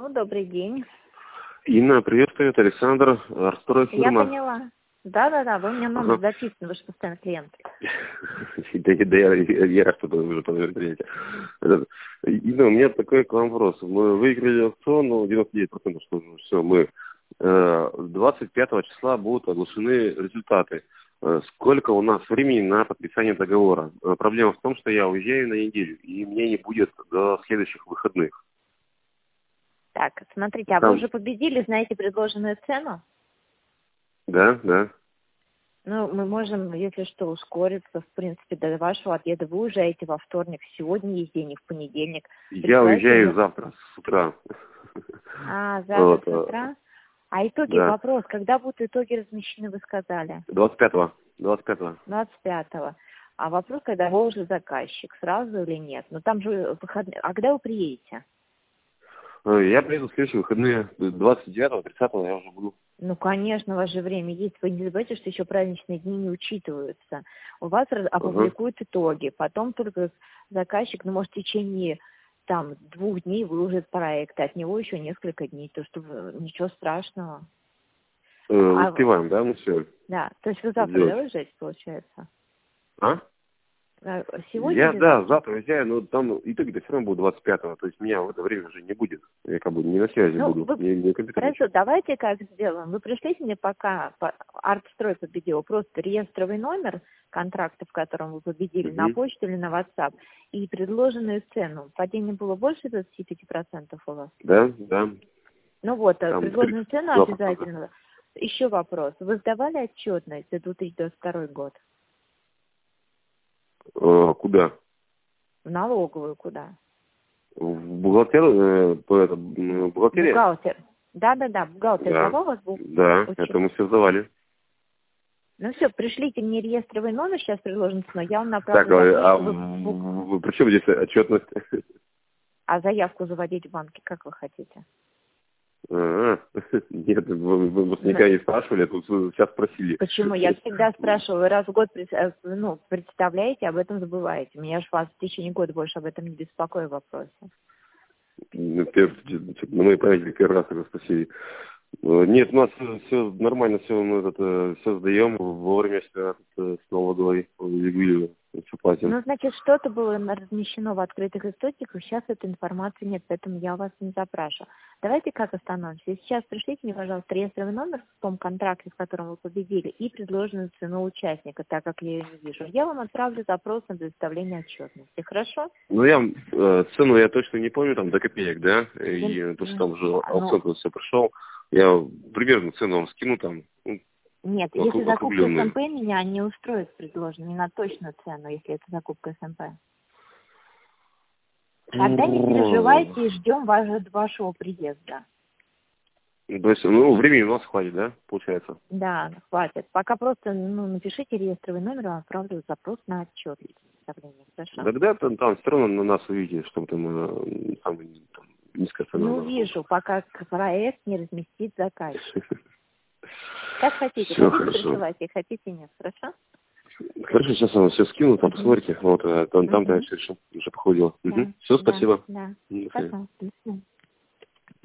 Алло, добрый день. Инна, приветствую, это Александр, Арстрой фирма. Я поняла. Да, вы у меня номер записан, вы же постоянно клиент. Да, я рад, что вы уже поверите. Инна, у меня такой к вам вопрос. Мы выиграли аукцион, 99%, что все, мы 25 числа будут оглашены результаты. Сколько у нас времени на подписание договора? Проблема в том, что я уезжаю на неделю, и мне не будет до следующих выходных. Так, смотрите, а вы уже победили, знаете предложенную цену? Да. Ну, мы можем, если что, ускориться, в принципе, до вашего отъезда. Вы уезжаете во вторник, сегодня есть день, и в понедельник. Я уезжаю завтра с утра. Завтра с утра? А итоги, да. Вопрос, когда будут итоги размещены, вы сказали? 25-го. 25-го. А вопрос, когда вы уже заказчик, сразу или нет? Ну, там же выходные. А когда вы приедете? Я приеду в следующие выходные, 29-го, 30-го я уже буду. Ну, конечно, у вас же время есть. Вы не забывайте, что еще праздничные дни не учитываются. У вас опубликуют итоги. Потом только заказчик, может, в течение 2 дней выложит проект. От него еще несколько дней. То, что ничего страшного. Успеваем, да, мы все? Да. То есть вы завтра уезжаете, получается? Сегодня? Завтра уезжаю, но там итоги-то все равно будут 25-го, то есть меня в это время уже не будет. Я как бы не на связи буду. Хорошо, давайте как сделаем. Вы пришлите мне пока Артстрой победил, просто реестровый номер контракта, в котором вы победили, на почту или на WhatsApp, и предложенную цену. Падение было больше 25% у вас? Да. Ну вот, предложенную цену обязательно. Еще вопрос. Вы сдавали отчетность за 2022 год? Куда? В налоговую куда? В бухгалтерию? Бухгалтер. Да, бухгалтер сдавал у вас? Да, это мы все сдавали. Ну все, пришлите мне реестровый номер, сейчас предложен ценой, я вам направлю. Так, вы при чем здесь отчетность? А заявку заводить в банке, как вы хотите? Нет, вы никогда не спрашивали, а тут сейчас спросили. Почему? Я всегда спрашиваю, раз в год представляете, об этом забываете. Меня же вас в течение года больше об этом не беспокою в вопросе. На моей памяти первый раз тогда спросили. Нет, у нас все нормально, все сдаем вовремя, с Нового года все платим. Ну, значит, что-то было размещено в открытых источниках, сейчас этой информации нет, поэтому я вас не запрашиваю. Давайте как остановимся. Сейчас пришлите мне, пожалуйста, реестровый номер в том контракте, в котором вы победили, и предложенную цену участника, так как я ее не вижу. Я вам отправлю запрос на предоставление отчетности. Хорошо? Ну, цену я точно не помню, там до копеек, да? И то, что там уже аукцион все прошел. Я примерно цену вам скину там. Нет, если закупка СМП меня не устроит предложено, не на точную цену, если это закупка СМП. Тогда не переживайте и ждем вашего приезда. То есть, времени у нас хватит, да, получается? Да, хватит. Пока просто напишите реестровый номер, я отправлю запрос на отчет представления. Хорошо? Тогда там все равно на нас увидите, что там низкая цена. Не увижу, пока проект не разместит заказчик. Как хотите, все хотите присылайте, хотите нет, хорошо? Хорошо, сейчас я вам все скину, там посмотрите, там я все решил, уже походила. Все, спасибо. Да, пока.